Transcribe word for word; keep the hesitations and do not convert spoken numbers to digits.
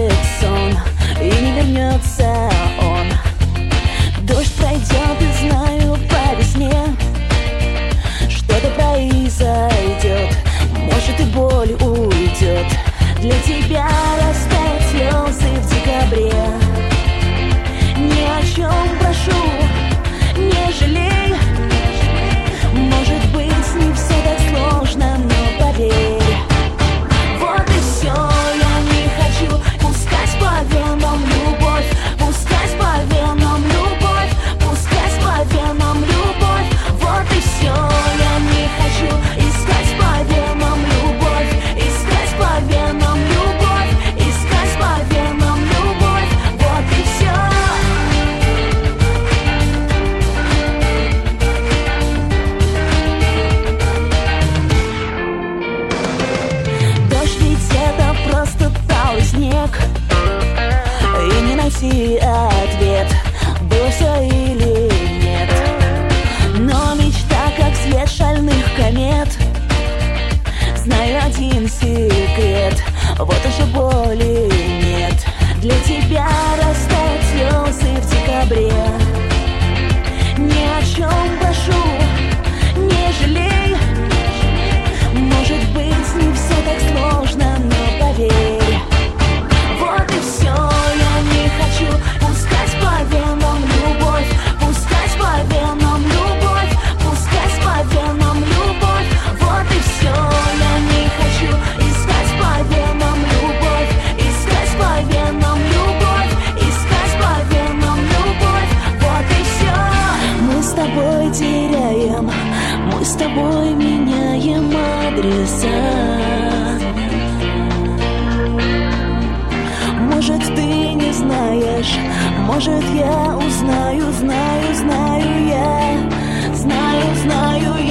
будет сон, и не вернется он. Дождь пройдет, и знаю по весне что-то произойдет, может и боль уйдет. Для тебя растают слезы в декабре. Ни о чем прошу, не жалей. Может быть, не все так сложно, но поверь. Вот и все, я не хочу пускать по венам любовь, пускать по венам любовь, пускать по венам любовь. Вот и все, я не хочу искать по венам любовь, искать по венам любовь, искать по венам любовь. Вот и все. Дождь ведь это просто талый снег, и не найти ответ, было все или нет. Но мечта, как свет шальных комет. Знаю один секрет, вот уже боли нет. Для тебя растают слезы в декабре. Ни о чем прошу, не жалей. Может быть, не все так сложно, но поверь. Вот и все, я не хочу пускать по венам любовь, пускать по венам любовь, пускать по венам любовь. Вот и все, я не хочу искать по венам любовь, искать по венам любовь, искать по венам любовь. Вот и все. Мы с тобой теряем, мы с тобой меняем адреса. Может, ты не знаешь, может, я узнаю, знаю, знаю я, знаю, знаю я.